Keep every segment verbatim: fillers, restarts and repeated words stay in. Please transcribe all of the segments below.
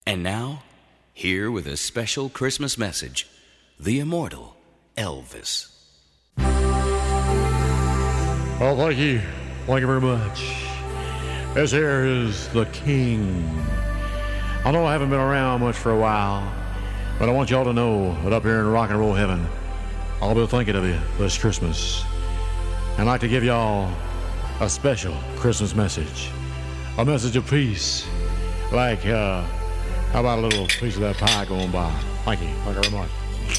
And now, here with a special Christmas message, the immortal Elvis. Well, thank you. Thank you very much. This here is the King. I know I haven't been around much for a while, but I want y'all to know that up here in rock and roll heaven, I'll be thinking of you this Christmas. And I'd like to give y'all a special Christmas message. A message of peace. Like, uh, how about a little piece of that pie going by? Thank you. Thank you very much.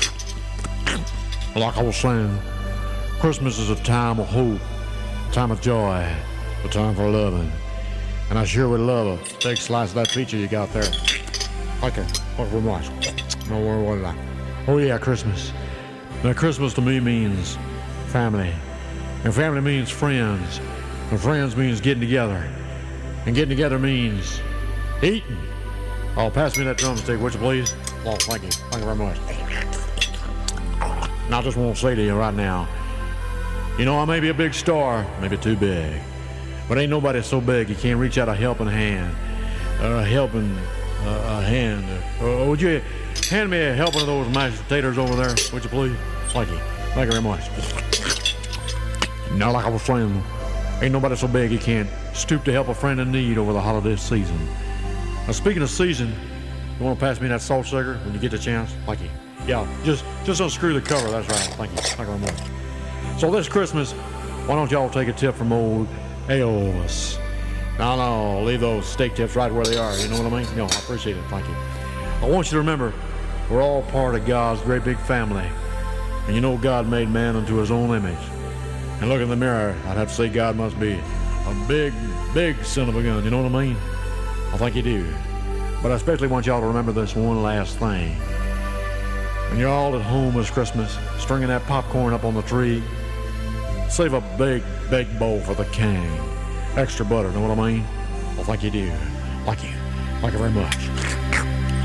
Like I was saying, Christmas is a time of hope, a time of joy, a time for loving. And I sure would love a big slice of that pizza you got there. Thank you. Thank you very much. No more what I. Oh yeah, Christmas. Now Christmas to me means family. And family means friends. And friends means getting together. And getting together means eating. Oh, pass me that drumstick, would you please? Oh, thank you. Thank you very much. And I just want to say to you right now, you know, I may be a big star, maybe too big, but ain't nobody so big you can't reach out a helping hand, or a helping uh, a hand. Uh, would you hand me a helping of those mashed potatoes over there, would you please? Thank you. Thank you very much. Now, like I was saying, ain't nobody so big you can't stoop to help a friend in need over the holiday season. Now, speaking of season, you want to pass me that salt sugar when you get the chance? Thank you. Yeah, just just unscrew the cover. That's right. Thank you. Thank you very much. So this Christmas, why don't y'all take a tip from old Elvis? No, no, leave those steak tips right where they are. You know what I mean? No, I appreciate it. Thank you. I want you to remember, we're all part of God's great big family. And you know God made man unto his own image. And look in the mirror, I'd have to say God must be a big, big son of a gun. You know what I mean? I think you do. But I especially want y'all to remember this one last thing. When you're all at home this Christmas, stringing that popcorn up on the tree, save a big, big bowl for the king. Extra butter, know what I mean? Well, thank you do. Thank you. Thank you very much.